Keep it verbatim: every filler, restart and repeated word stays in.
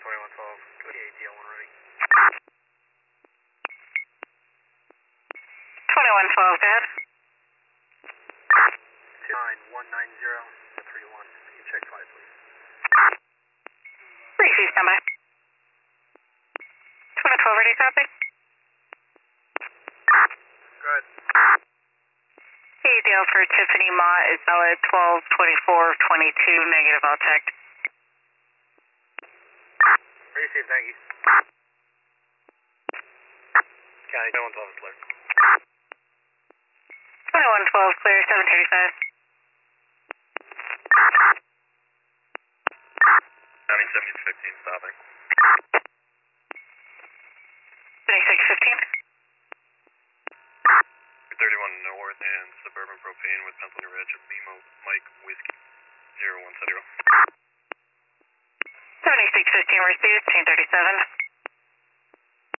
twenty-one twelve, go to A D L one running. twenty-one twelve, go ahead. two nine one nine zero, three one, can you check five, please? Receive, stand by. twenty twelve, ready to copy? Good. A D L for Tiffany Ma is valid twelve twenty-four twenty-two, negative, I'll check. Receive, thank you. County twenty-one twelve is clear. twenty-one twelve, clear, seven thirty-five. County seventy-six fifteen, stopping. seventy-six fifteen. thirty-one North and Suburban Propane with Pennsylvania Ridge, Lima Mike Whiskey, zero one zero. seventy-six fifteen received, team thirty-seven.